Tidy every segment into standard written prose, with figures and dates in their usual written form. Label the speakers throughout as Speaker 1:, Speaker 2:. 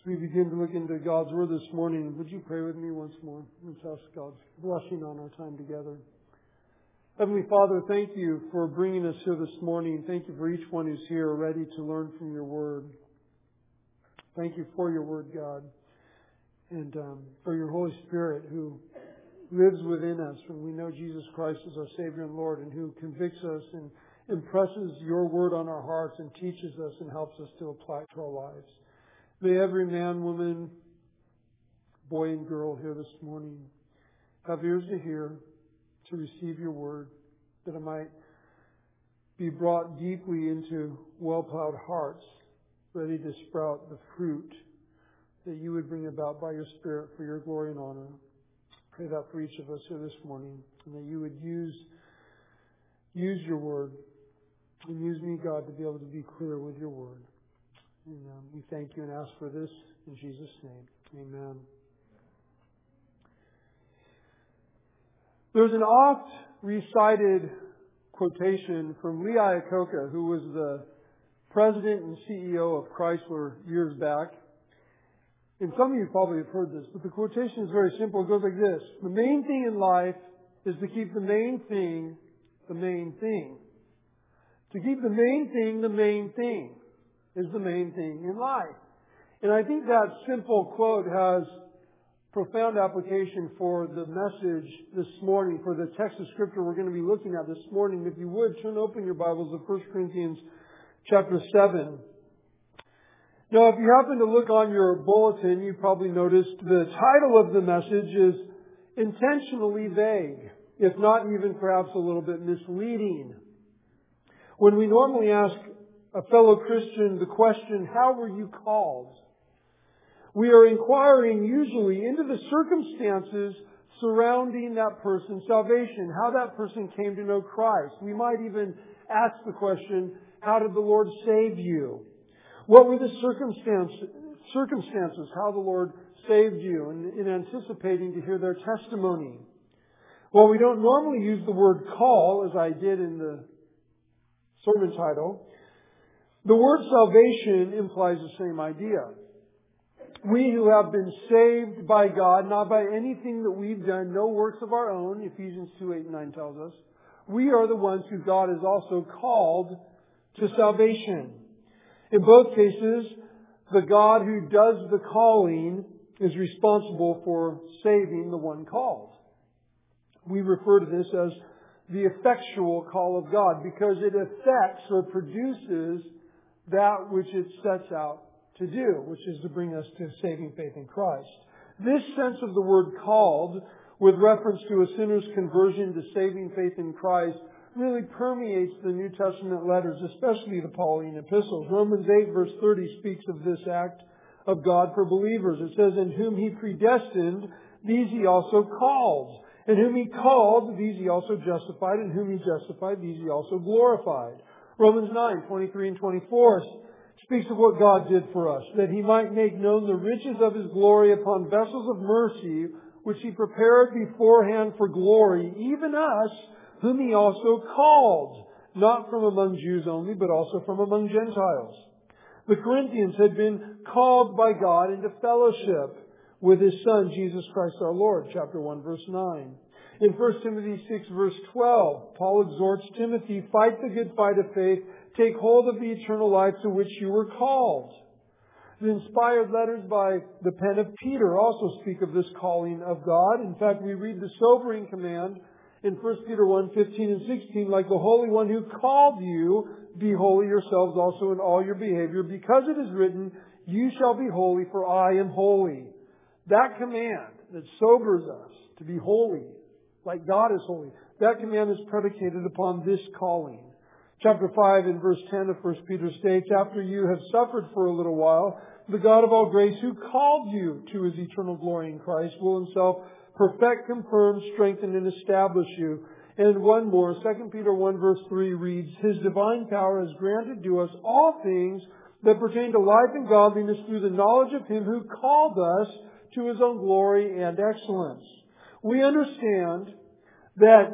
Speaker 1: As we begin to look into God's Word this morning, would you pray with me once more? Let's ask God's blessing on our time together. Heavenly Father, thank you for bringing us here this morning. Thank you for each one who's here ready to learn from your Word. Thank you for your Word, God, and for your Holy Spirit who lives within us when we know Jesus Christ is our Savior and Lord, and who convicts us and impresses your Word on our hearts and teaches us and helps us to apply it to our lives. May every man, woman, boy and girl here this morning have ears to hear, to receive your Word, that it might be brought deeply into well-plowed hearts, ready to sprout the fruit that you would bring about by your Spirit for your glory and honor. Pray that for each of us here this morning, and that you would use your Word, and use me, God, to be able to be clear with your Word. And we thank you and ask for this in Jesus' name. Amen. There's an oft recited quotation from Lee Iacocca, who was the president and CEO of Chrysler years back. And some of you probably have heard this, but the quotation is very simple. It goes like this: the main thing in life is to keep the main thing the main thing. To keep the main thing is the main thing in life. And I think that simple quote has profound application for the message this morning, for the text of Scripture we're going to be looking at this morning. If you would, turn open your Bibles to 1 Corinthians chapter 7. Now, if you happen to look on your bulletin, you probably noticed the title of the message is intentionally vague, if not even perhaps a little bit misleading. When we normally ask a fellow Christian the question, how were you called? We are inquiring usually into the circumstances surrounding that person's salvation, how that person came to know Christ. We might even ask the question, how did the Lord save you? What were the circumstances, how the Lord saved you, and in anticipating to hear their testimony. While we don't normally use the word call, as I did in the sermon title, the word salvation implies the same idea. We who have been saved by God, not by anything that we've done, no works of our own, Ephesians 2:8-9 tells us, we are the ones who God has also called to salvation. In both cases, the God who does the calling is responsible for saving the one called. We refer to this as the effectual call of God because it affects or produces that which it sets out to do, which is to bring us to saving faith in Christ. This sense of the word called, with reference to a sinner's conversion to saving faith in Christ, really permeates the New Testament letters, especially the Pauline epistles. Romans 8 verse 30 speaks of this act of God for believers. It says, in whom He predestined, these He also called. And whom He called, these He also justified. And whom He justified, these He also glorified. Romans 9:23 and 24 speaks of what God did for us, that He might make known the riches of His glory upon vessels of mercy, which He prepared beforehand for glory, even us, whom He also called, not from among Jews only, but also from among Gentiles. The Corinthians had been called by God into fellowship with His Son, Jesus Christ our Lord, chapter 1, verse 9. In 1 Timothy 6, verse 12, Paul exhorts Timothy, fight the good fight of faith, take hold of the eternal life to which you were called. The inspired letters by the pen of Peter also speak of this calling of God. In fact, we read the sobering command in 1 Peter 1:15 and 16, like the Holy One who called you, be holy yourselves also in all your behavior, because it is written, you shall be holy, for I am holy. That command that sobers us to be holy, like God is holy, that command is predicated upon this calling. Chapter 5 and verse 10 of 1 Peter states, after you have suffered for a little while, the God of all grace who called you to His eternal glory in Christ will Himself perfect, confirm, strengthen, and establish you. And one more, 2 Peter 1 verse 3 reads, His divine power has granted to us all things that pertain to life and godliness through the knowledge of Him who called us to His own glory and excellence. We understand that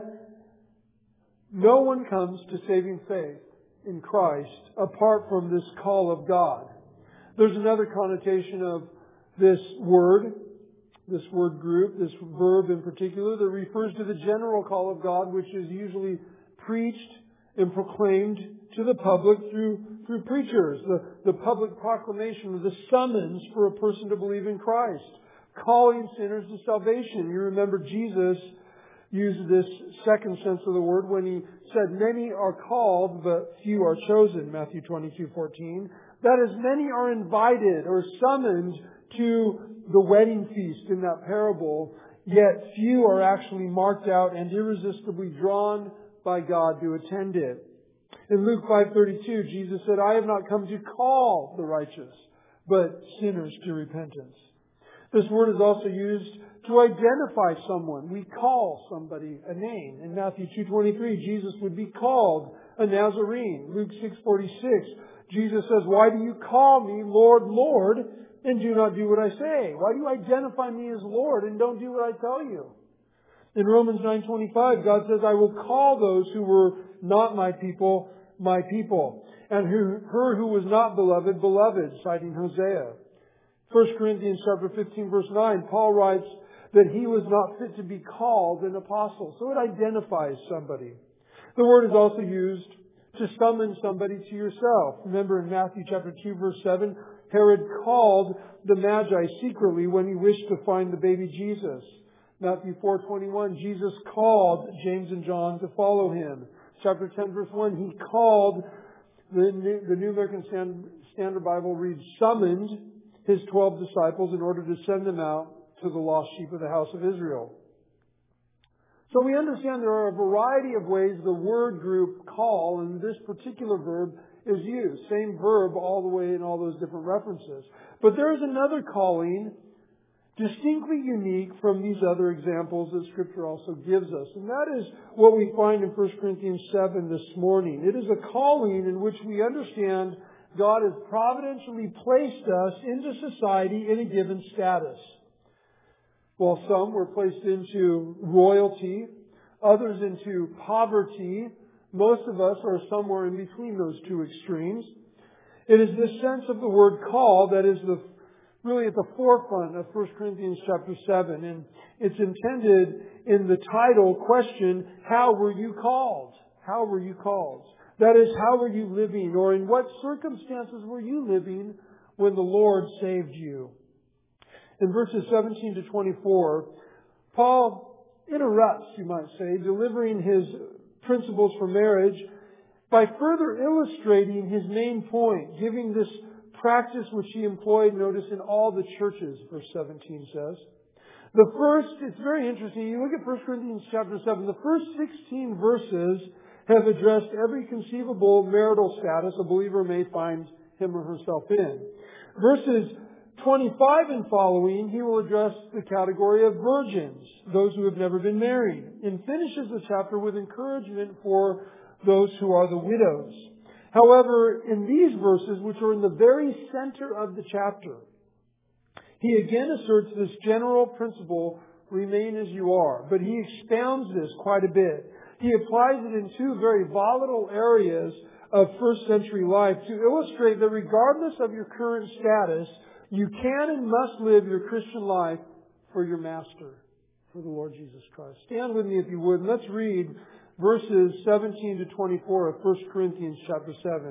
Speaker 1: no one comes to saving faith in Christ apart from this call of God. There's another connotation of this word group, this verb in particular, that refers to the general call of God, which is usually preached and proclaimed to the public through preachers. The public proclamation of the summons for a person to believe in Christ, calling sinners to salvation. You remember Jesus used this second sense of the word when He said, "Many are called, but few are chosen," Matthew 22:14. That is, many are invited or summoned to the wedding feast in that parable, yet few are actually marked out and irresistibly drawn by God to attend it. In Luke 5:32, Jesus said, "I have not come to call the righteous, but sinners to repentance." This word is also used to identify someone. We call somebody a name. In Matthew 2:23, Jesus would be called a Nazarene. Luke 6:46, Jesus says, "Why do you call me Lord, Lord, and do not do what I say?" Why do you identify me as Lord and don't do what I tell you? In Romans 9:25, God says, "I will call those who were not my people, and her who was not beloved, beloved," citing Hosea. 1 Corinthians chapter 15, verse 9, Paul writes that he was not fit to be called an apostle. So it identifies somebody. The word is also used to summon somebody to yourself. Remember in Matthew chapter 2, verse 7, Herod called the Magi secretly when he wished to find the baby Jesus. Matthew 4:21, Jesus called James and John to follow Him. Chapter 10, verse 1, He called, the New American Standard Bible reads, summoned His 12 disciples in order to send them out to the lost sheep of the house of Israel. So we understand there are a variety of ways the word group call, and this particular verb is used. Same verb all the way in all those different references. But there is another calling distinctly unique from these other examples that Scripture also gives us. And that is what we find in 1 Corinthians 7 this morning. It is a calling in which we understand God has providentially placed us into society in a given status. While some were placed into royalty, others into poverty, most of us are somewhere in between those two extremes. It is this sense of the word call that is really at the forefront of 1 Corinthians chapter 7. And it's intended in the title question, how were you called? How were you called? That is, how were you living, or in what circumstances were you living when the Lord saved you? In verses 17 to 24, Paul interrupts, you might say, delivering his principles for marriage by further illustrating his main point, giving this practice which he employed, notice, in all the churches, verse 17 says. The first, it's very interesting, you look at 1 Corinthians chapter 7, the first 16 verses have addressed every conceivable marital status a believer may find him or herself in. Verses 25 and following, he will address the category of virgins, those who have never been married, and finishes the chapter with encouragement for those who are the widows. However, in these verses, which are in the very center of the chapter, he again asserts this general principle, remain as you are. But he expounds this quite a bit. He applies it in two very volatile areas of first century life to illustrate that regardless of your current status, you can and must live your Christian life for your Master, for the Lord Jesus Christ. Stand with me if you would, and let's read verses 17 to 24 of 1 Corinthians chapter 7.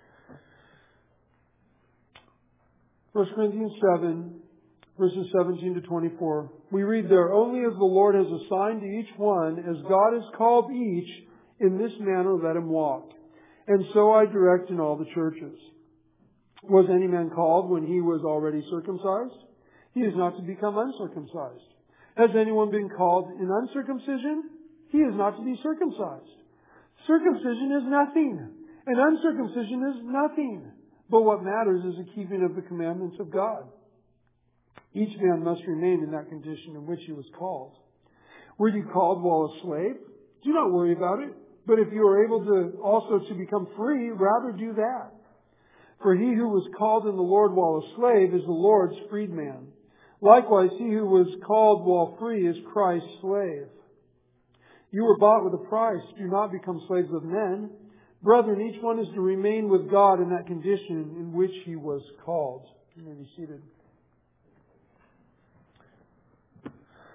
Speaker 1: 1 Corinthians 7, verses 17 to 24. We read there, only as the Lord has assigned to each one, as God has called each, in this manner let him walk. And so I direct in all the churches. Was any man called when he was already circumcised? He is not to become uncircumcised. Has anyone been called in uncircumcision? He is not to be circumcised. Circumcision is nothing, and uncircumcision is nothing. But what matters is the keeping of the commandments of God. Each man must remain in that condition in which he was called. Were you called while a slave? Do not worry about it. But if you are able to also to become free, rather do that. For he who was called in the Lord while a slave is the Lord's freedman. Likewise, he who was called while free is Christ's slave. You were bought with a price. Do not become slaves of men. Brethren, each one is to remain with God in that condition in which he was called. You may be seated.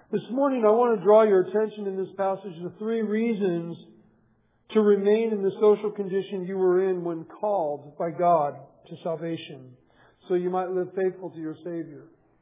Speaker 1: This morning I want to draw your attention in this passage to 3 reasons to remain in the social condition you were in when called by God to salvation, so you might live faithful to your Savior.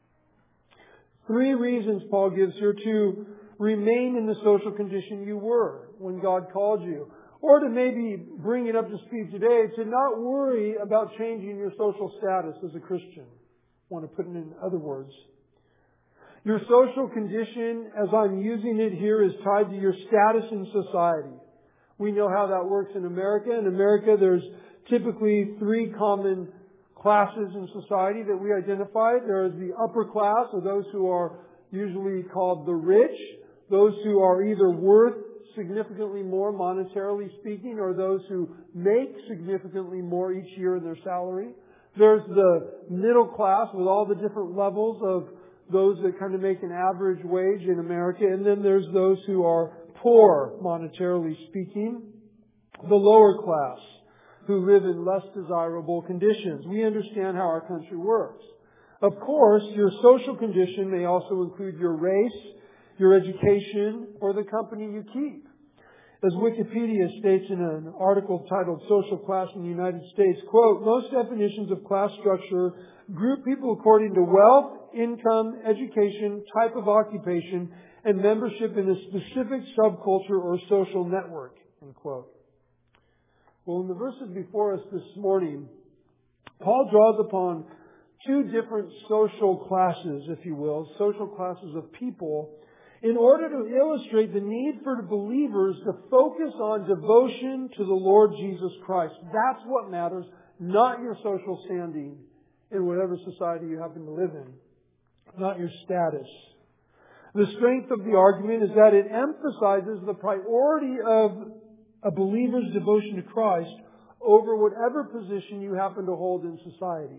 Speaker 1: 3 reasons Paul gives here to remain in the social condition you were when God called you. Or to maybe bring it up to speed today, to not worry about changing your social status as a Christian. I want to put it in other words. Your social condition, as I'm using it here, is tied to your status in society. We know how that works in America. In America, there's typically 3 common classes in society that we identify. There is the upper class, or those who are usually called the rich, those who are either worth significantly more monetarily speaking, or those who make significantly more each year in their salary. There's the middle class with all the different levels of those that kind of make an average wage in America. And then there's those who are poor monetarily speaking, the lower class, who live in less desirable conditions. We understand how our country works. Of course, your social condition may also include your race, your education, or the company you keep. As Wikipedia states in an article titled Social Class in the United States, quote, most definitions of class structure group people according to wealth, income, education, type of occupation, and membership in a specific subculture or social network, end quote. Well, in the verses before us this morning, Paul draws upon 2 different social classes, if you will, social classes of people, in order to illustrate the need for believers to focus on devotion to the Lord Jesus Christ. That's what matters, not your social standing in whatever society you happen to live in, not your status. The strength of the argument is that it emphasizes the priority of a believer's devotion to Christ over whatever position you happen to hold in society.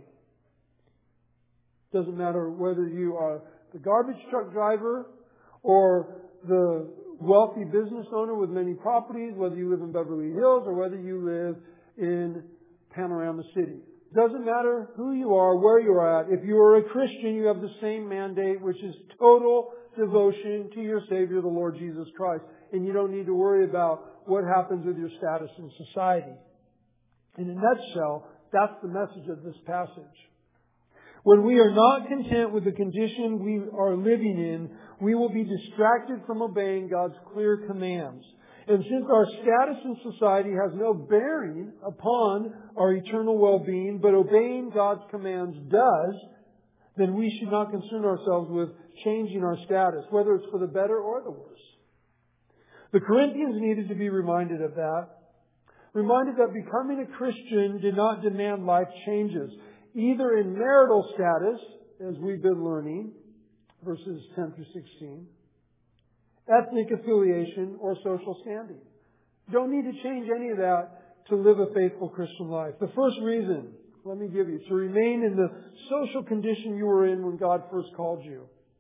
Speaker 1: Doesn't matter whether you are the garbage truck driver or the wealthy business owner with many properties, whether you live in Beverly Hills or whether you live in Panorama City. Doesn't matter who you are, where you are at. If you are a Christian, you have the same mandate, which is total devotion to your Savior, the Lord Jesus Christ. And you don't need to worry about what happens with your status in society. In a nutshell, that's the message of this passage. When we are not content with the condition we are living in, we will be distracted from obeying God's clear commands. And since our status in society has no bearing upon our eternal well-being, but obeying God's commands does, then we should not concern ourselves with changing our status, whether it's for the better or the worse. The Corinthians needed to be reminded of that. Reminded that becoming a Christian did not demand life changes, either in marital status, as we've been learning, verses 10 through 16, ethnic affiliation, or social standing. Don't need to change any of that to live a faithful Christian life. The first reason, let me give you, to remain in the social condition you were in when God first called you,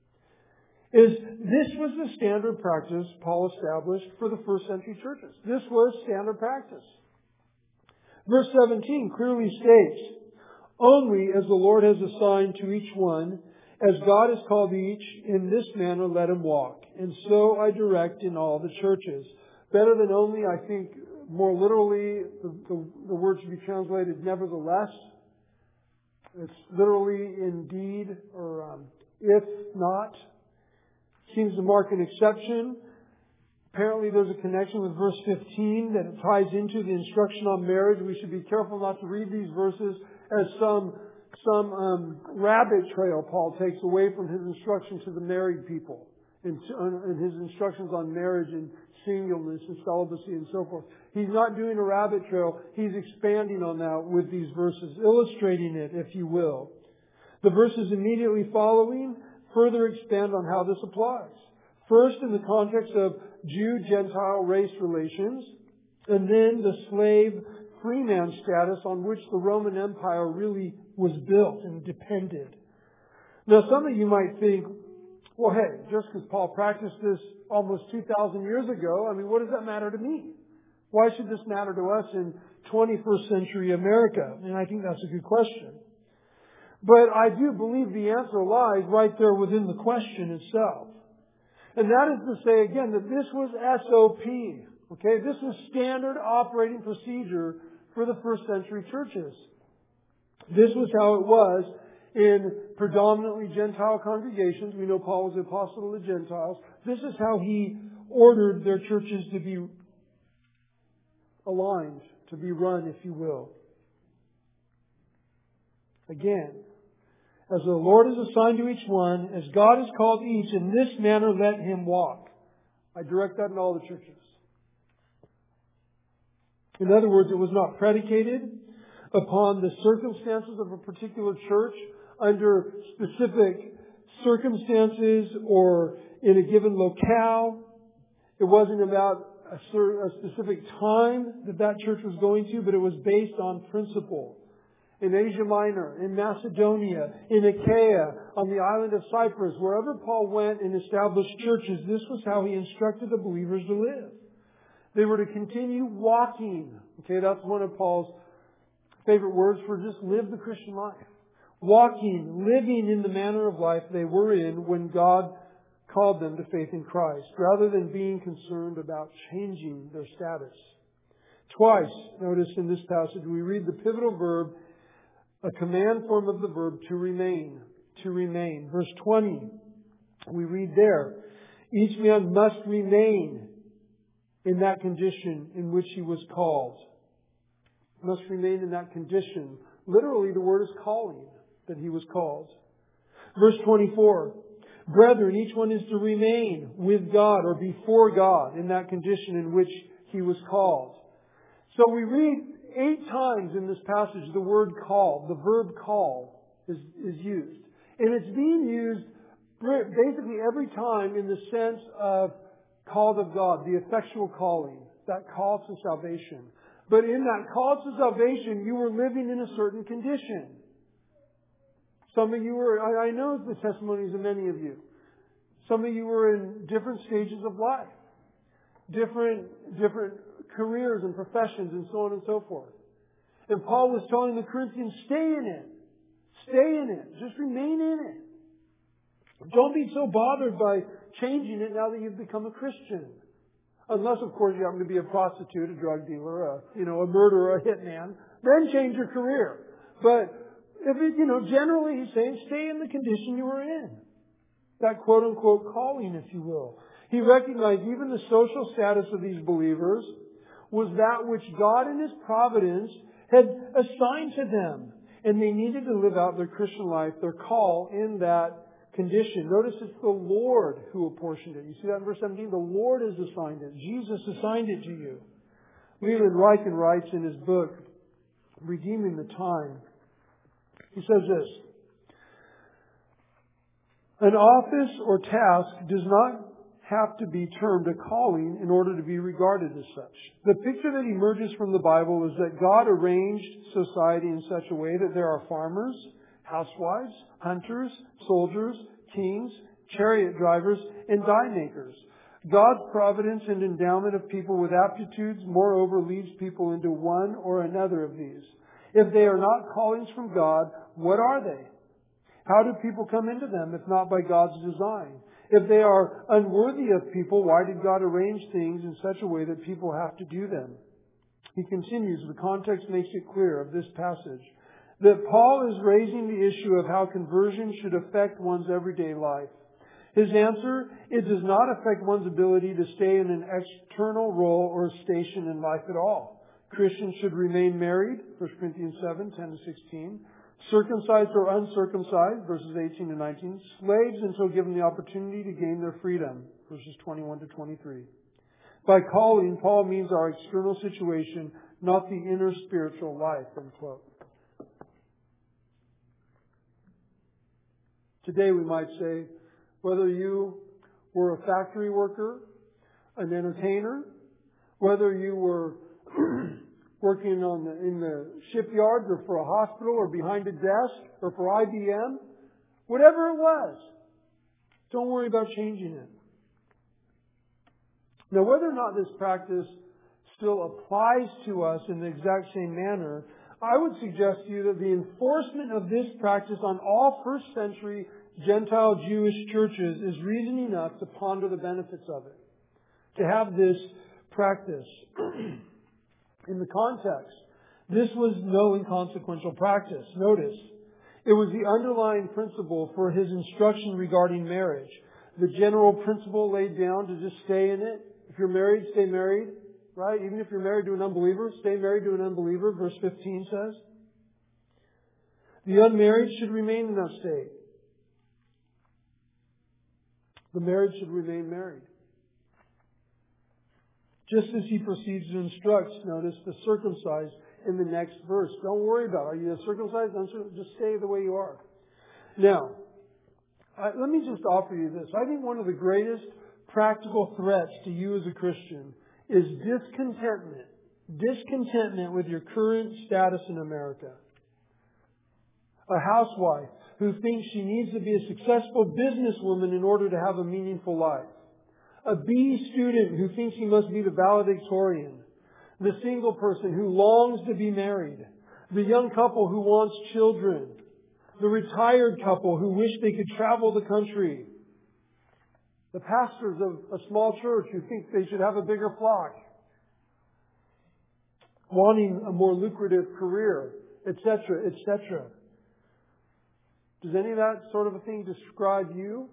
Speaker 1: is this was the standard practice Paul established for the first century churches. This was standard practice. Verse 17 clearly states, only as the Lord has assigned to each one, as God has called each, in this manner let him walk. And so I direct in all the churches. Better than only, I think, more literally, the word should be translated nevertheless. It's literally indeed, or if not. Seems to mark an exception. Apparently there's a connection with verse 15 that it ties into the instruction on marriage. We should be careful not to read these verses as some rabbit trail Paul takes away from his instruction to the married people and his instructions on marriage and singleness and celibacy and so forth. He's not doing a rabbit trail. He's expanding on that with these verses, illustrating it, if you will. The verses immediately following further expand on how this applies. First, in the context of Jew-Gentile race relations, and then the slave-freeman status on which the Roman Empire really was built and depended. Now, some of you might think, well, hey, just because Paul practiced this almost 2,000 years ago, what does that matter to me? Why should this matter to us in 21st century America? And I think that's a good question. But I do believe the answer lies right there within the question itself. And that is to say, again, that this was SOP. Okay? This was standard operating procedure for the first century churches. This was how it was in predominantly Gentile congregations. We know Paul was the apostle of the Gentiles. This is how he ordered their churches to be aligned, to be run, if you will. Again, as the Lord has assigned to each one, as God has called each, in this manner let him walk. I direct that in all the churches. In other words, it was not predicated upon the circumstances of a particular church under specific circumstances or in a given locale. It wasn't about a specific time that church was going to, but it was based on principle. In Asia Minor, in Macedonia, in Achaia, on the island of Cyprus, wherever Paul went and established churches, this was how he instructed the believers to live. They were to continue walking. Okay, that's one of Paul's favorite words for just live the Christian life. Walking, living in the manner of life they were in when God called them to faith in Christ, rather than being concerned about changing their status. Twice, notice in this passage, we read the pivotal verb, a command form of the verb, to remain. To remain. Verse 20, we read there, each man must remain in that condition in which he was called. Must remain in that condition. Literally, the word is calling, that he was called. Verse 24, brethren, each one is to remain with God or before God in that condition in which he was called. So we read 8 times in this passage the word call, the verb call is used. And it's being used basically every time in the sense of called of God, the effectual calling, that call to salvation. But in that call to salvation, you were living in a certain condition. Some of you were, I know the testimonies of many of you. Some of you were in different stages of life. Different careers and professions and so on and so forth. And Paul was telling the Corinthians, stay in it. Stay in it. Just remain in it. Don't be so bothered by changing it now that you've become a Christian. Unless, of course, you happen to be a prostitute, a drug dealer, a murderer, a hitman. Then change your career. But, generally he's saying stay in the condition you were in. That quote-unquote calling, if you will. He recognized even the social status of these believers was that which God in His providence had assigned to them. And they needed to live out their Christian life, their call in that condition. Notice it's the Lord who apportioned it. You see that in verse 17? The Lord has assigned it. Jesus assigned it to you. Leland Ryken writes in his book, Redeeming the Time. He says this, an office or task does not have to be termed a calling in order to be regarded as such. The picture that emerges from the Bible is that God arranged society in such a way that there are farmers, housewives, hunters, soldiers, kings, chariot drivers, and die makers. God's providence and endowment of people with aptitudes, moreover, leads people into one or another of these. If they are not callings from God, what are they? How do people come into them if not by God's design? If they are unworthy of people, why did God arrange things in such a way that people have to do them? He continues, the context makes it clear of this passage, that Paul is raising the issue of how conversion should affect one's everyday life. His answer, it does not affect one's ability to stay in an external role or station in life at all. Christians should remain married, 1 Corinthians 7, 10-16. Circumcised or uncircumcised, verses 18 to 19. Slaves until given the opportunity to gain their freedom, verses 21 to 23. By calling, Paul means our external situation, not the inner spiritual life, unquote. Today we might say, whether you were a factory worker, an entertainer, whether you were working in the shipyards or for a hospital or behind a desk or for IBM, whatever it was, don't worry about changing it. Now, whether or not this practice still applies to us in the exact same manner, I would suggest to you that the enforcement of this practice on all first century Gentile Jewish churches is reason enough to ponder the benefits of it. To have this practice. In the context, this was no inconsequential practice. Notice, it was the underlying principle for his instruction regarding marriage. The general principle laid down to just stay in it. If you're married, stay married. Right? Even if you're married to an unbeliever, stay married to an unbeliever, verse 15 says. The unmarried should remain in that state. The married should remain married. Just as he proceeds to instruct, notice, the circumcised in the next verse. Don't worry about it. Are you circumcised? Just stay the way you are. Now, let me just offer you this. I think one of the greatest practical threats to you as a Christian is discontentment. Discontentment with your current status in America. A housewife who thinks she needs to be a successful businesswoman in order to have a meaningful life. A B student who thinks he must be the valedictorian. The single person who longs to be married. The young couple who wants children. The retired couple who wish they could travel the country. The pastors of a small church who think they should have a bigger flock. Wanting a more lucrative career, etc., etc. Does any of that sort of a thing describe you?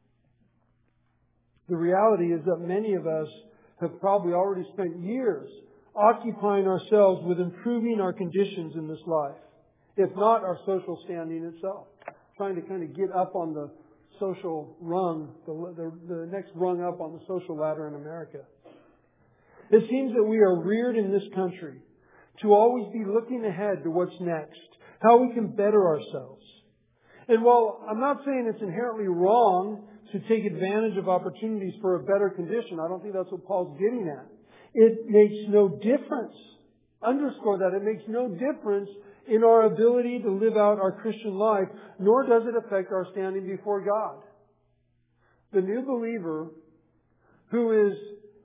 Speaker 1: The reality is that many of us have probably already spent years occupying ourselves with improving our conditions in this life, if not our social standing itself. Trying to kind of get up on the social rung, the next rung up on the social ladder in America. It seems that we are reared in this country to always be looking ahead to what's next, how we can better ourselves. And while I'm not saying it's inherently wrong to take advantage of opportunities for a better condition, I don't think that's what Paul's getting at. It makes no difference. Underscore that. It makes no difference in our ability to live out our Christian life, nor does it affect our standing before God. The new believer who is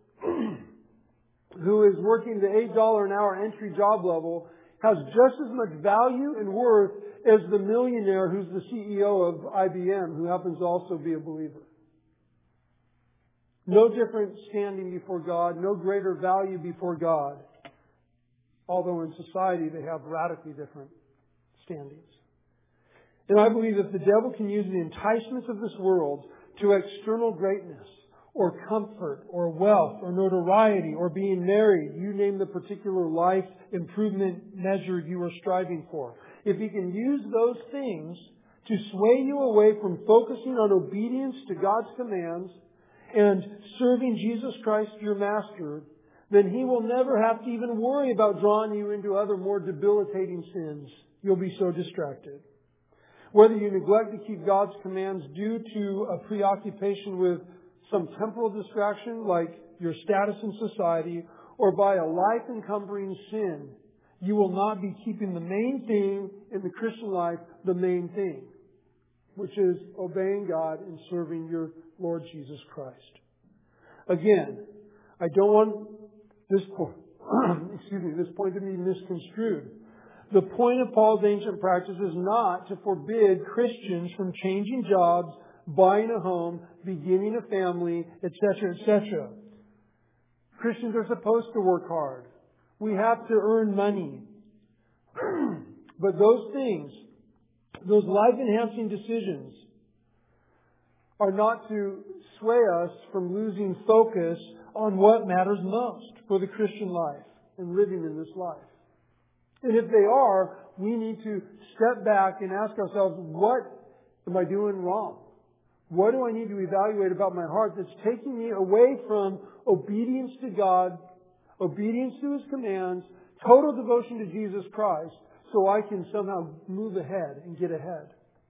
Speaker 1: working the $8 an hour entry job level has just as much value and worth as the millionaire who's the CEO of IBM, who happens to also be a believer. No different standing before God, no greater value before God. Although in society they have radically different standings. And I believe that the devil can use the enticements of this world to external greatness, or comfort, or wealth, or notoriety, or being married. You name the particular life improvement measure you are striving for. If he can use those things to sway you away from focusing on obedience to God's commands and serving Jesus Christ, your master, then he will never have to even worry about drawing you into other more debilitating sins. You'll be so distracted. Whether you neglect to keep God's commands due to a preoccupation with some temporal distraction like your status in society, or by a life-encumbering sin, you will not be keeping the main thing in the Christian life the main thing, which is obeying God and serving your Lord Jesus Christ. Again, I don't want this point to be misconstrued. The point of Paul's ancient practice is not to forbid Christians from changing jobs, buying a home, beginning a family, etc., etc. Christians are supposed to work hard. We have to earn money. But those things, those life-enhancing decisions, are not to sway us from losing focus on what matters most for the Christian life and living in this life. And if they are, we need to step back and ask ourselves, what am I doing wrong? What do I need to evaluate about my heart that's taking me away from obedience to God, obedience to His commands, total devotion to Jesus Christ, so I can somehow move ahead and get ahead?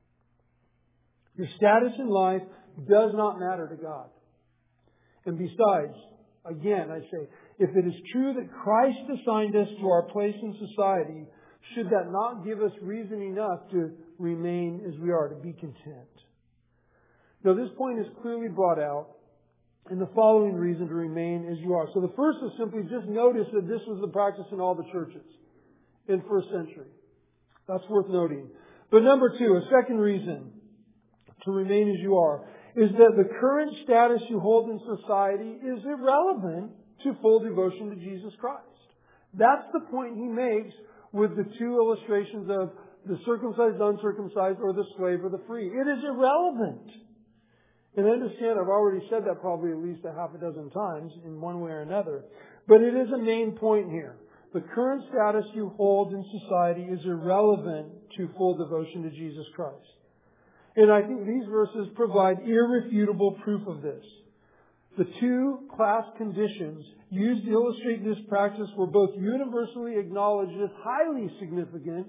Speaker 1: Your status in life does not matter to God. And besides, again, I say, if it is true that Christ assigned us to our place in society, should that not give us reason enough to remain as we are, to be content? Now, this point is clearly brought out in the following reason to remain as you are. So the first is simply just notice that this was the practice in all the churches. in first century. That's worth noting. But number two, a second reason to remain as you are, is that the current status you hold in society is irrelevant to full devotion to Jesus Christ. That's the point he makes with the two illustrations of the circumcised, uncircumcised, or the slave or the free. It is irrelevant. And understand, I've already said that probably at least a half a dozen times in one way or another. But it is a main point here. The current status you hold in society is irrelevant to full devotion to Jesus Christ. And I think these verses provide irrefutable proof of this. The two class conditions used to illustrate this practice were both universally acknowledged as highly significant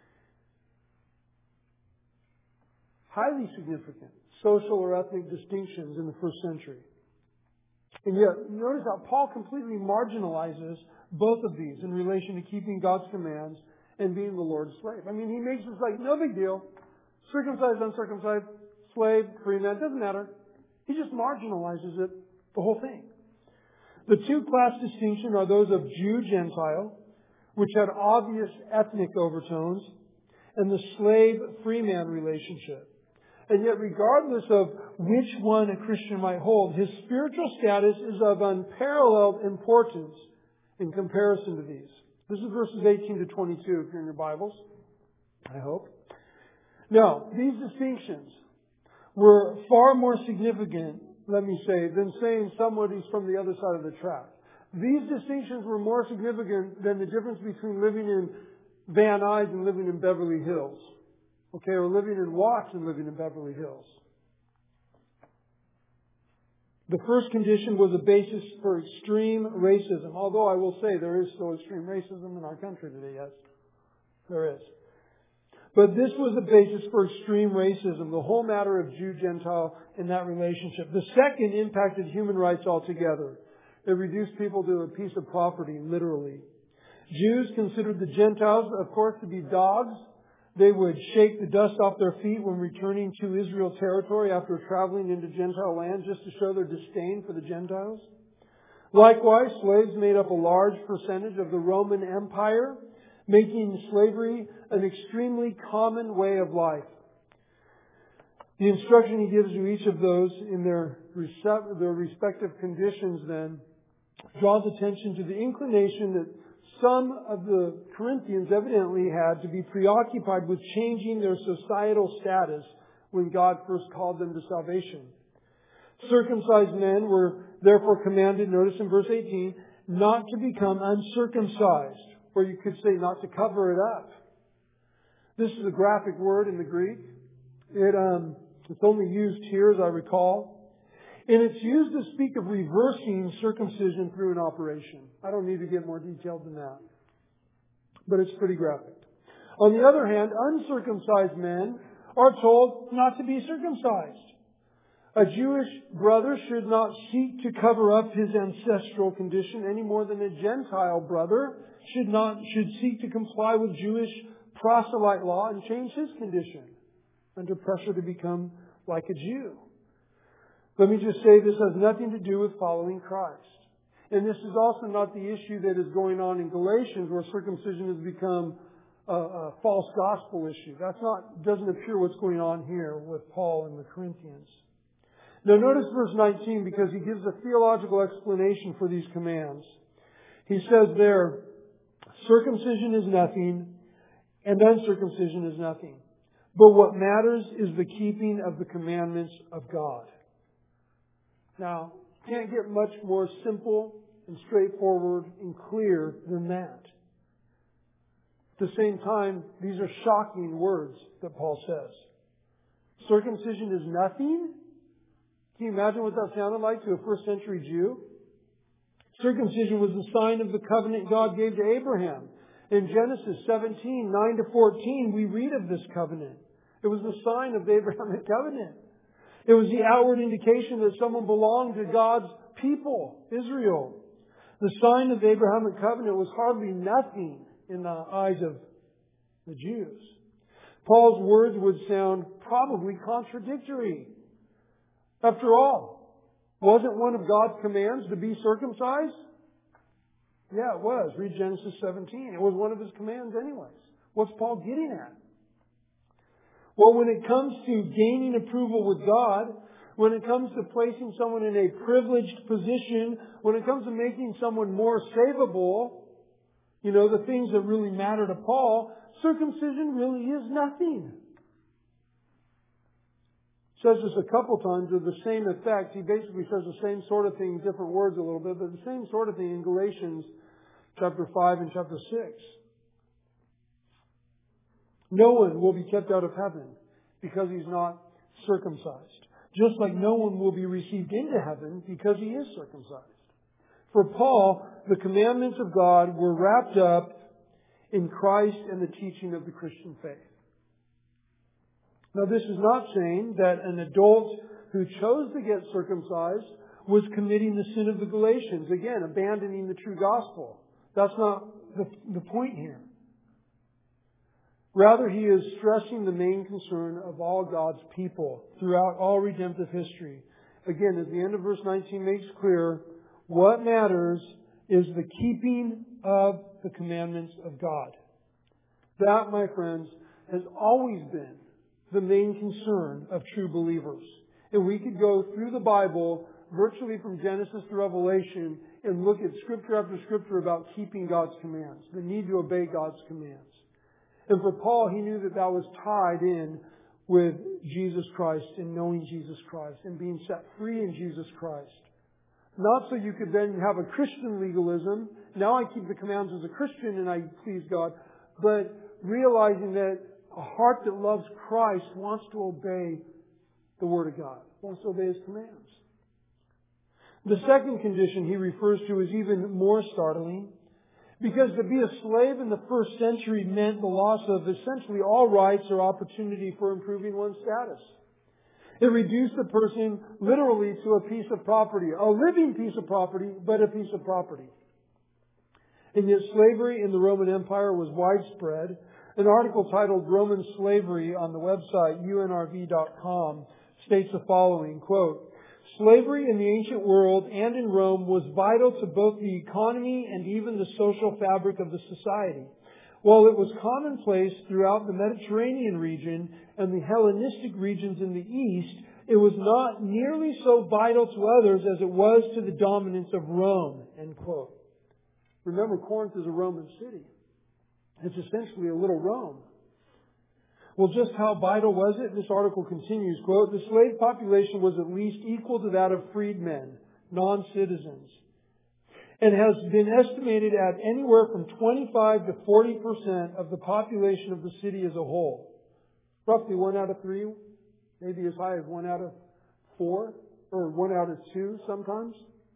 Speaker 1: social or ethnic distinctions in the first century. And yet, notice how Paul completely marginalizes both of these in relation to keeping God's commands and being the Lord's slave. I mean, he makes this like no big deal. Circumcised, uncircumcised, slave, free man, doesn't matter. He just marginalizes it, the whole thing. The two class distinctions are those of Jew-Gentile, which had obvious ethnic overtones, and the slave-free man relationship. And yet, regardless of which one a Christian might hold, his spiritual status is of unparalleled importance in comparison to these. This is verses 18 to 22 if you're in your Bibles, I hope. Now, these distinctions were far more significant, let me say, than saying somebody's from the other side of the track. These distinctions were more significant than the difference between living in Van Nuys and living in Beverly Hills. Okay, or living in Watts and living in Beverly Hills. The first condition was a basis for extreme racism. Although I will say there is still extreme racism in our country today, yes. There is. But this was the basis for extreme racism, the whole matter of Jew-Gentile in that relationship. The second impacted human rights altogether. It reduced people to a piece of property, literally. Jews considered the Gentiles, of course, to be dogs. They would shake the dust off their feet when returning to Israel territory after traveling into Gentile land just to show their disdain for the Gentiles. Likewise, slaves made up a large percentage of the Roman Empire, making slavery an extremely common way of life. The instruction he gives to each of those in their respective conditions then draws attention to the inclination that some of the Corinthians evidently had to be preoccupied with changing their societal status when God first called them to salvation. Circumcised men were therefore commanded, notice in verse 18, not to become uncircumcised, or you could say not to cover it up. This is a graphic word in the Greek. It's only used here, as I recall. And it's used to speak of reversing circumcision through an operation. I don't need to get more detailed than that. But it's pretty graphic. On the other hand, uncircumcised men are told not to be circumcised. A Jewish brother should not seek to cover up his ancestral condition any more than a Gentile brother should seek to comply with Jewish proselyte law and change his condition under pressure to become like a Jew. Let me just say this has nothing to do with following Christ. And this is also not the issue that is going on in Galatians where circumcision has become a false gospel issue. Doesn't appear what's going on here with Paul and the Corinthians. Now notice verse 19 because he gives a theological explanation for these commands. He says there, circumcision is nothing and uncircumcision is nothing. But what matters is the keeping of the commandments of God. Now, can't get much more simple and straightforward and clear than that. At the same time, these are shocking words that Paul says. Circumcision is nothing? Can you imagine what that sounded like to a first century Jew? Circumcision was the sign of the covenant God gave to Abraham. In Genesis 17, 9 to 14, we read of this covenant. It was the sign of the Abrahamic covenant. It was the outward indication that someone belonged to God's people, Israel. The sign of the Abrahamic covenant was hardly nothing in the eyes of the Jews. Paul's words would sound probably contradictory. After all, wasn't one of God's commands to be circumcised? Yeah, it was. Read Genesis 17. It was one of His commands anyways. What's Paul getting at? Well, when it comes to gaining approval with God, when it comes to placing someone in a privileged position, when it comes to making someone more savable, the things that really matter to Paul, circumcision really is nothing. Says this a couple times with the same effect. He basically says the same sort of thing, different words a little bit, but the same sort of thing in Galatians chapter 5 and chapter 6. No one will be kept out of heaven because he's not circumcised. Just like no one will be received into heaven because he is circumcised. For Paul, the commandments of God were wrapped up in Christ and the teaching of the Christian faith. Now, this is not saying that an adult who chose to get circumcised was committing the sin of the Galatians, again, abandoning the true gospel. That's not the point here. Rather, he is stressing the main concern of all God's people throughout all redemptive history. Again, as the end of verse 19 makes clear, what matters is the keeping of the commandments of God. That, my friends, has always been the main concern of true believers. And we could go through the Bible, virtually from Genesis to Revelation, and look at Scripture after Scripture about keeping God's commands, the need to obey God's commands. And for Paul, he knew that that was tied in with Jesus Christ and knowing Jesus Christ and being set free in Jesus Christ. Not so you could then have a Christian legalism. Now I keep the commands as a Christian and I please God. But realizing that a heart that loves Christ wants to obey the Word of God, wants to obey His commands. The second condition he refers to is even more startling, because to be a slave in the first century meant the loss of essentially all rights or opportunity for improving one's status. It reduced a person literally to a piece of property, a living piece of property, but a piece of property. And yet slavery in the Roman Empire was widespread. An article titled Roman Slavery on the website unrv.com states the following, quote, "Slavery in the ancient world and in Rome was vital to both the economy and even the social fabric of the society. While it was commonplace throughout the Mediterranean region and the Hellenistic regions in the East, it was not nearly so vital to others as it was to the dominance of Rome." End quote. Remember, Corinth is a Roman city. It's essentially a little Rome. Well, just how vital was it? This article continues, quote, "The slave population was at least equal to that of freedmen, non-citizens, and has been estimated at anywhere from 25 to 40% of the population of the city as a whole." Roughly 1 out of 3, maybe as high as 1 out of 4, or 1 out of 2 sometimes.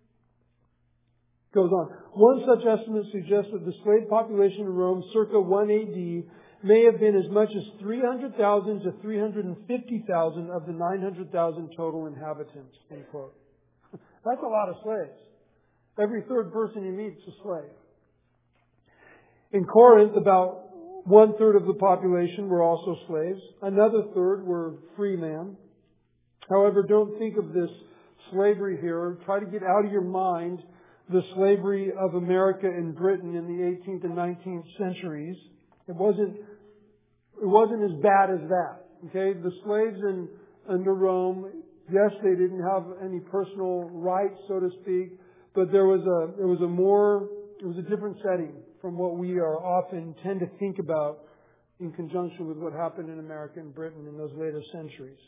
Speaker 1: Goes on. One such estimate suggests that the slave population in Rome circa 1 AD may have been as much as 300,000 to 350,000 of the 900,000 total inhabitants. End quote. That's a lot of slaves. Every third person you meet is a slave. In Corinth, about 1/3 of the population were also slaves. Another third were free men. However, don't think of this slavery here. Try to get out of your mind the slavery of America and Britain in the 18th and 19th centuries. It wasn't as bad as that. Okay, the slaves under Rome, yes, they didn't have any personal rights, so to speak, but it was a different setting from what we are often tend to think about in conjunction with what happened in America and Britain in those later centuries.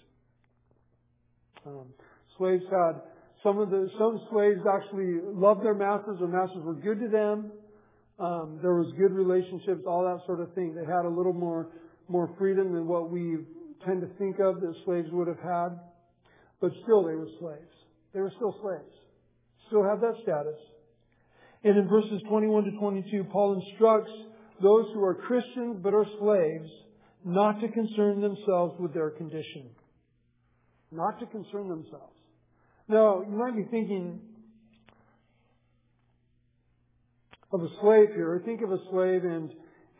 Speaker 1: Slaves had some slaves actually loved their masters. Their masters were good to them. There was good relationships, all that sort of thing. They had a little more freedom than what we tend to think of that slaves would have had. But still, they were slaves. They were still slaves. Still have that status. And in verses 21 to 22, Paul instructs those who are Christians but are slaves not to concern themselves with their condition. Not to concern themselves. Now, you might be thinking of a slave here. Think of a slave and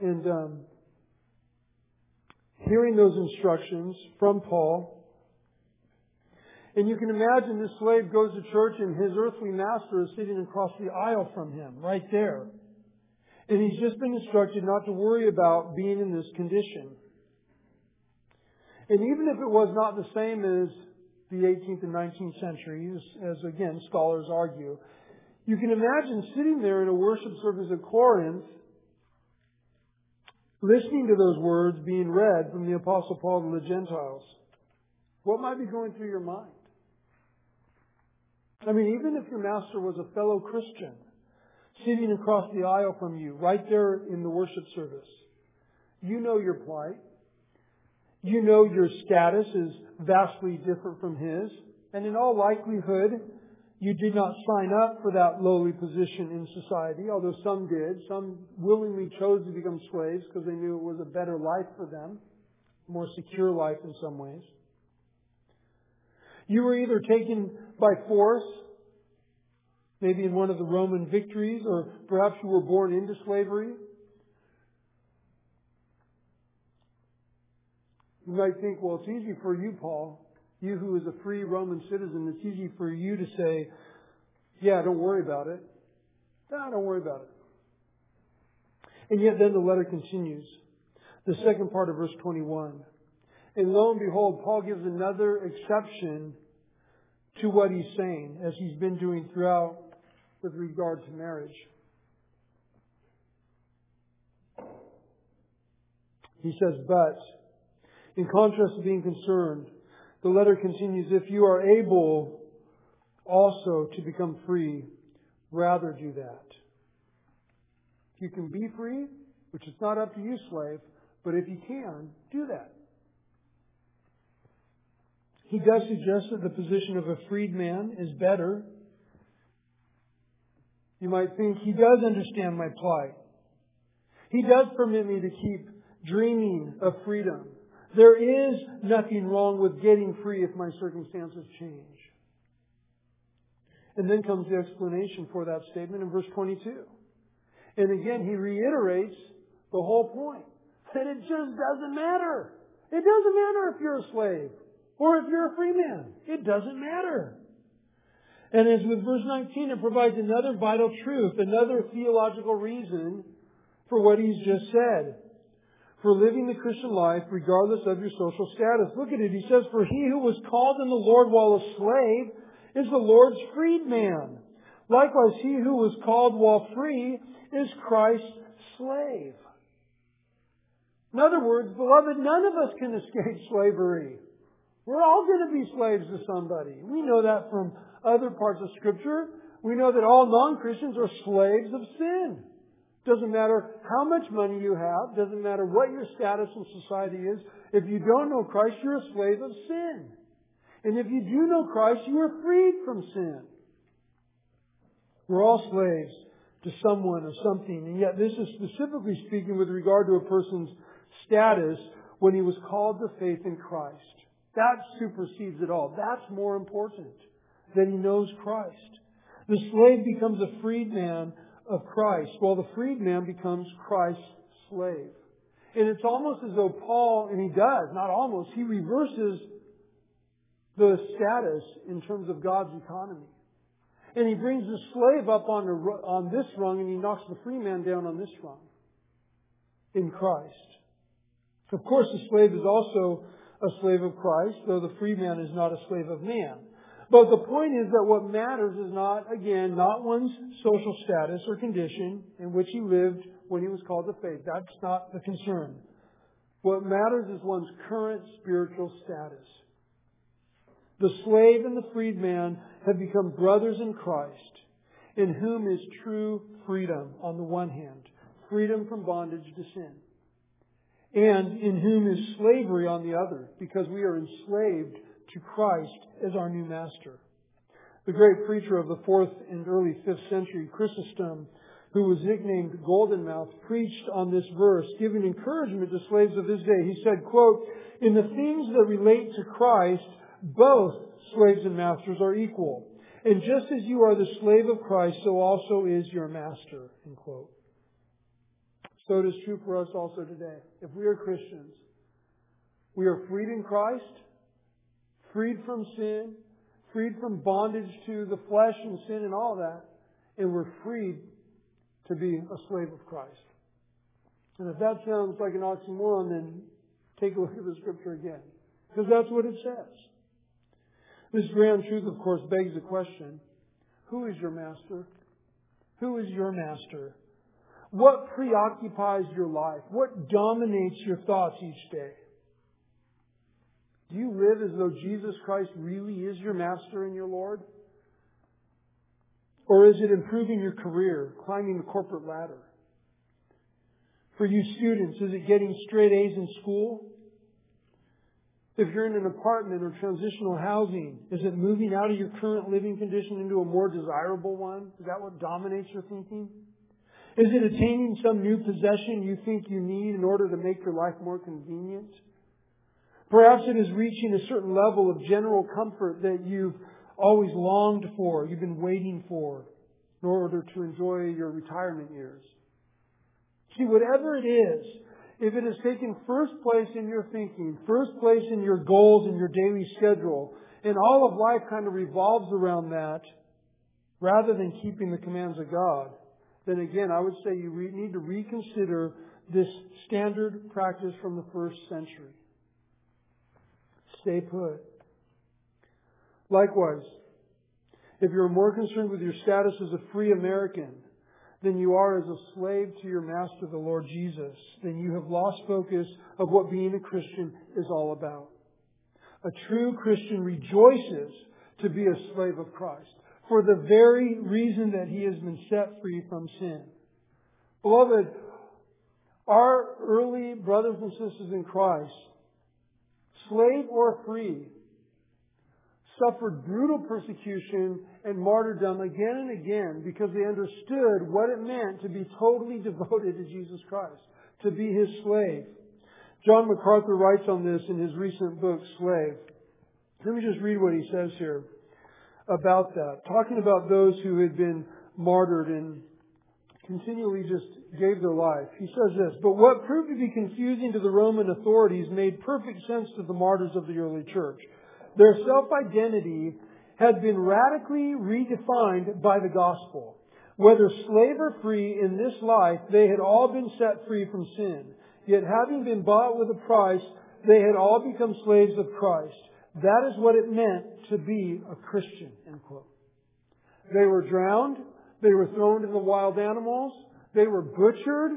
Speaker 1: hearing those instructions from Paul. And you can imagine this slave goes to church and his earthly master is sitting across the aisle from him, right there. And he's just been instructed not to worry about being in this condition. And even if it was not the same as the 18th and 19th centuries, as again scholars argue, you can imagine sitting there in a worship service at Corinth, listening to those words being read from the Apostle Paul to the Gentiles. What might be going through your mind? I mean, even if your master was a fellow Christian, sitting across the aisle from you, right there in the worship service, you know your plight. You know your status is vastly different from his. And in all likelihood, you did not sign up for that lowly position in society, although some did. Some willingly chose to become slaves because they knew it was a better life for them, a more secure life in some ways. You were either taken by force, maybe in one of the Roman victories, or perhaps you were born into slavery. You might think, well, it's easy for you, Paul, you who is a free Roman citizen, it's easy for you to say, yeah, don't worry about it. No, don't worry about it. And yet then the letter continues. The second part of verse 21. And lo and behold, Paul gives another exception to what he's saying, as he's been doing throughout with regard to marriage. He says, but, in contrast to being concerned, the letter continues, if you are able also to become free, rather do that. You can be free, which is not up to you, slave, but if you can, do that. He does suggest that the position of a freedman is better. You might think, he does understand my plight. He does permit me to keep dreaming of freedom. There is nothing wrong with getting free if my circumstances change. And then comes the explanation for that statement in verse 22. And again, he reiterates the whole point. That it just doesn't matter. It doesn't matter if you're a slave or if you're a free man. It doesn't matter. And as with verse 19, it provides another vital truth, another theological reason for what he's just said. For living the Christian life regardless of your social status. Look at it. He says, for he who was called in the Lord while a slave is the Lord's freedman. Likewise, he who was called while free is Christ's slave. In other words, beloved, none of us can escape slavery. We're all going to be slaves to somebody. We know that from other parts of Scripture. We know that all non-Christians are slaves of sin. Doesn't matter how much money you have. Doesn't matter what your status in society is. If you don't know Christ, you're a slave of sin. And if you do know Christ, you are freed from sin. We're all slaves to someone or something. And yet this is specifically speaking with regard to a person's status when he was called to faith in Christ. That supersedes it all. That's more important, that he knows Christ. The slave becomes a freedman of Christ, while the freedman becomes Christ's slave. And it's almost as though Paul, and he does, not almost, he reverses the status in terms of God's economy. And he brings the slave up on this rung, and he knocks the free man down on this rung in Christ. Of course, the slave is also a slave of Christ, though the free man is not a slave of man. But the point is that what matters is not, again, not one's social status or condition in which he lived when he was called to faith. That's not the concern. What matters is one's current spiritual status. The slave and the freedman have become brothers in Christ, in whom is true freedom on the one hand, freedom from bondage to sin, and in whom is slavery on the other, because we are enslaved to Christ as our new master. The great preacher of the 4th and early 5th century, Chrysostom, who was nicknamed Golden Mouth, preached on this verse, giving encouragement to slaves of his day. He said, quote, in the things that relate to Christ, both slaves and masters are equal. And just as you are the slave of Christ, so also is your master. End quote. So it is true for us also today. If we are Christians, we are freed in Christ, freed from sin, freed from bondage to the flesh and sin and all that, and we're freed to be a slave of Christ. And if that sounds like an oxymoron, then take a look at the Scripture again. Because that's what it says. This grand truth, of course, begs the question, who is your master? Who is your master? What preoccupies your life? What dominates your thoughts each day? Do you live as though Jesus Christ really is your master and your Lord? Or is it improving your career, climbing the corporate ladder? For you students, is it getting straight A's in school? If you're in an apartment or transitional housing, is it moving out of your current living condition into a more desirable one? Is that what dominates your thinking? Is it attaining some new possession you think you need in order to make your life more convenient? Perhaps it is reaching a certain level of general comfort that you've always longed for, you've been waiting for, in order to enjoy your retirement years. See, whatever it is, if it has taken first place in your thinking, first place in your goals and your daily schedule, and all of life kind of revolves around that, rather than keeping the commands of God, then again, I would say you need to reconsider this standard practice from the first century. Stay put. Likewise, if you're more concerned with your status as a free American than you are as a slave to your master, the Lord Jesus, then you have lost focus of what being a Christian is all about. A true Christian rejoices to be a slave of Christ for the very reason that he has been set free from sin. Beloved, our early brothers and sisters in Christ, slave or free, suffered brutal persecution and martyrdom again and again because they understood what it meant to be totally devoted to Jesus Christ, to be His slave. John MacArthur writes on this in his recent book, Slave. Let me just read what he says here about that. Talking about those who had been martyred and continually just gave their life. He says this, "But what proved to be confusing to the Roman authorities made perfect sense to the martyrs of the early church. Their self-identity had been radically redefined by the gospel. Whether slave or free in this life, they had all been set free from sin. Yet having been bought with a price, they had all become slaves of Christ. That is what it meant to be a Christian." End quote. They were drowned. They were thrown to the wild animals. They were butchered.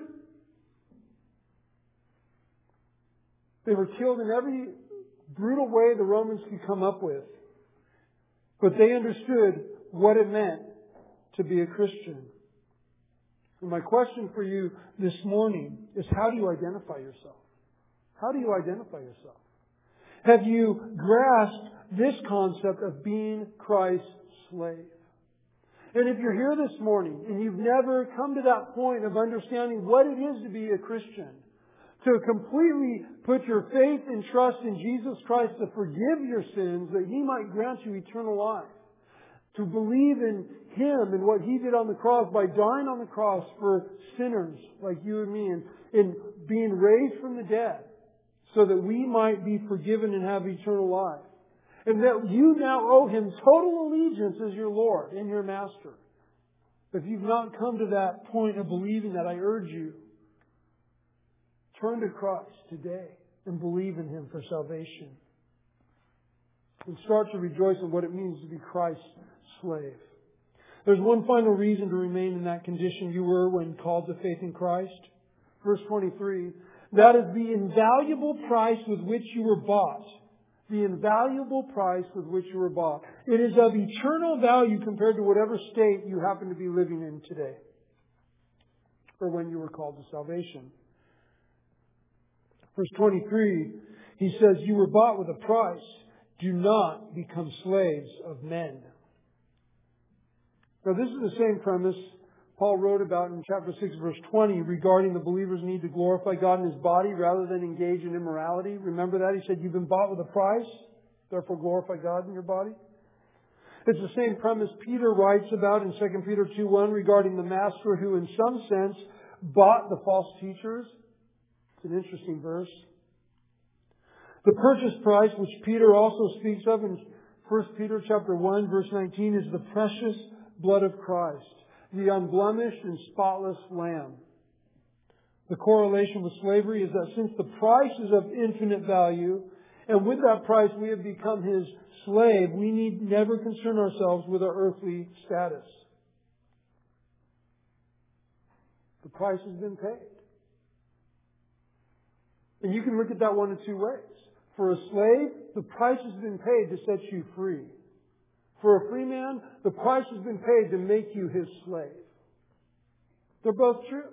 Speaker 1: They were killed in every brutal way the Romans could come up with. But they understood what it meant to be a Christian. And my question for you this morning is, how do you identify yourself? How do you identify yourself? Have you grasped this concept of being Christ's slave? And if you're here this morning and you've never come to that point of understanding what it is to be a Christian, to completely put your faith and trust in Jesus Christ to forgive your sins, that He might grant you eternal life, to believe in Him and what He did on the cross by dying on the cross for sinners like you and me, and being raised from the dead so that we might be forgiven and have eternal life. And that you now owe Him total allegiance as your Lord and your Master. If you've not come to that point of believing that, I urge you, turn to Christ today and believe in Him for salvation. And start to rejoice in what it means to be Christ's slave. There's one final reason to remain in that condition you were when called to faith in Christ. Verse 23, that is the invaluable price with which you were bought. The invaluable price with which you were bought. It is of eternal value compared to whatever state you happen to be living in today, or when you were called to salvation. Verse 23, he says, you were bought with a price. Do not become slaves of men. Now this is the same premise Paul wrote about in chapter 6, verse 20, regarding the believer's need to glorify God in his body rather than engage in immorality. Remember that? He said, you've been bought with a price, therefore glorify God in your body. It's the same premise Peter writes about in 2 Peter 2:1 regarding the master who in some sense bought the false teachers. It's an interesting verse. The purchase price, which Peter also speaks of in 1 Peter chapter 1, verse 19, is the precious blood of Christ. the unblemished and spotless Lamb. The correlation with slavery is that since the price is of infinite value, and with that price we have become His slave, we need never concern ourselves with our earthly status. The price has been paid. And you can look at that one in two ways. For a slave, the price has been paid to set you free. For a free man, the price has been paid to make you his slave. They're both true.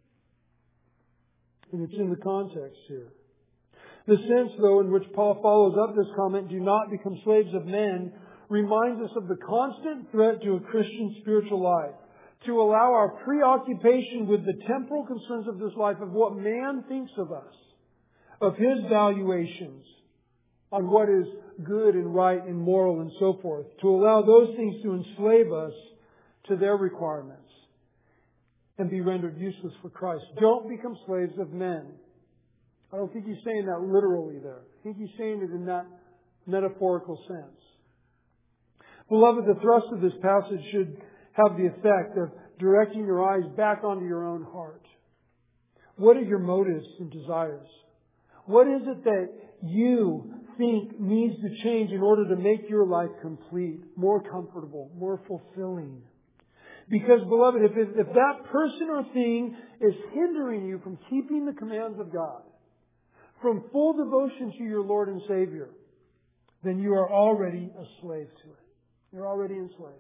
Speaker 1: And it's in the context here. The sense, though, in which Paul follows up this comment, do not become slaves of men, reminds us of the constant threat to a Christian spiritual life. To allow our preoccupation with the temporal concerns of this life, of what man thinks of us, of his valuations on what is good and right and moral and so forth. To allow those things to enslave us to their requirements and be rendered useless for Christ. Don't become slaves of men. I don't think he's saying that literally there. I think he's saying it in that metaphorical sense. Beloved, the thrust of this passage should have the effect of directing your eyes back onto your own heart. What are your motives and desires? What is it that you think needs to change in order to make your life complete, more comfortable, more fulfilling? Because, beloved, if that person or thing is hindering you from keeping the commands of God, from full devotion to your Lord and Savior, then you are already a slave to it. You're already enslaved.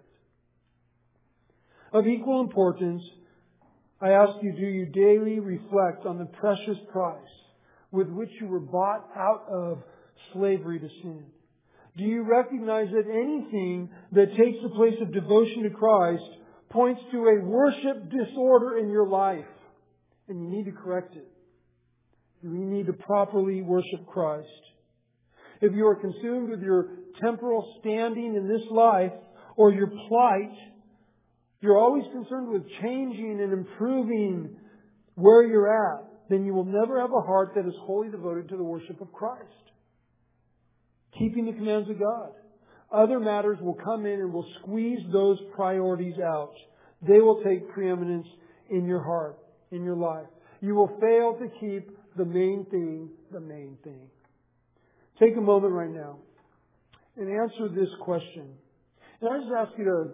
Speaker 1: Of equal importance, I ask you, do you daily reflect on the precious price with which you were bought out of slavery to sin? Do you recognize that anything that takes the place of devotion to Christ points to a worship disorder in your life, and you need to correct it? You need to properly worship Christ. If you are consumed with your temporal standing in this life or your plight, you're always concerned with changing and improving where you're at, then you will never have a heart that is wholly devoted to the worship of Christ. Keeping the commands of God. Other matters will come in and will squeeze those priorities out. They will take preeminence in your heart, in your life. You will fail to keep the main thing the main thing. Take a moment right now and answer this question. And I just ask you to,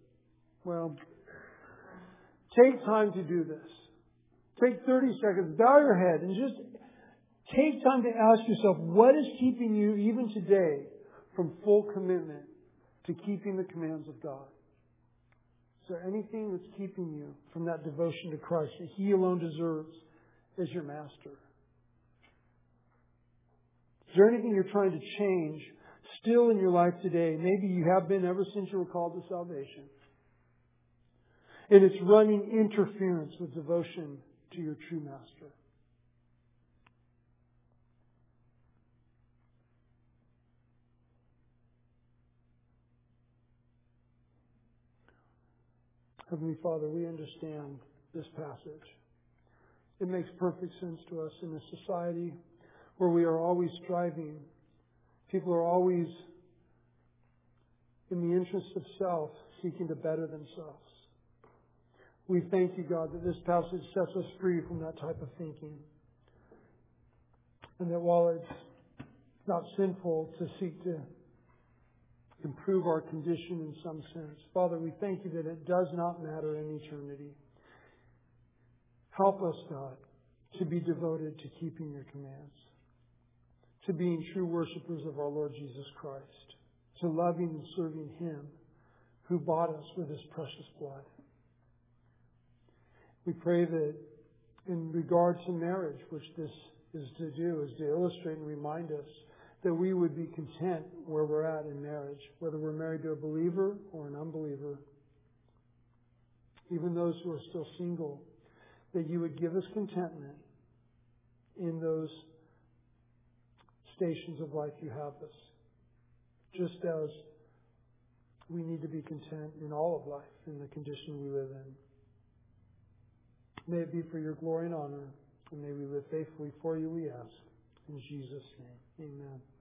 Speaker 1: take time to do this. Take 30 seconds, bow your head, and just take time to ask yourself, what is keeping you even today from full commitment to keeping the commands of God? Is there anything that's keeping you from that devotion to Christ that He alone deserves as your master? Is there anything you're trying to change still in your life today? Maybe you have been ever since you were called to salvation. And it's running interference with devotion to your true master. Heavenly Father, we understand this passage. It makes perfect sense to us in a society where we are always striving. People are always, in the interest of self, seeking to better themselves. We thank you, God, that this passage sets us free from that type of thinking. And that while it's not sinful to seek to improve our condition in some sense, Father, we thank you that it does not matter in eternity. Help us, God, to be devoted to keeping your commands, to being true worshipers of our Lord Jesus Christ, to loving and serving Him who bought us with His precious blood. We pray that in regard to marriage, which this is to do, is to illustrate and remind us that we would be content where we're at in marriage, whether we're married to a believer or an unbeliever. Even those who are still single, that you would give us contentment in those stations of life you have us. Just as we need to be content in all of life, in the condition we live in. May it be for your glory and honor, and may we live faithfully for you, we ask. In Jesus' name, amen.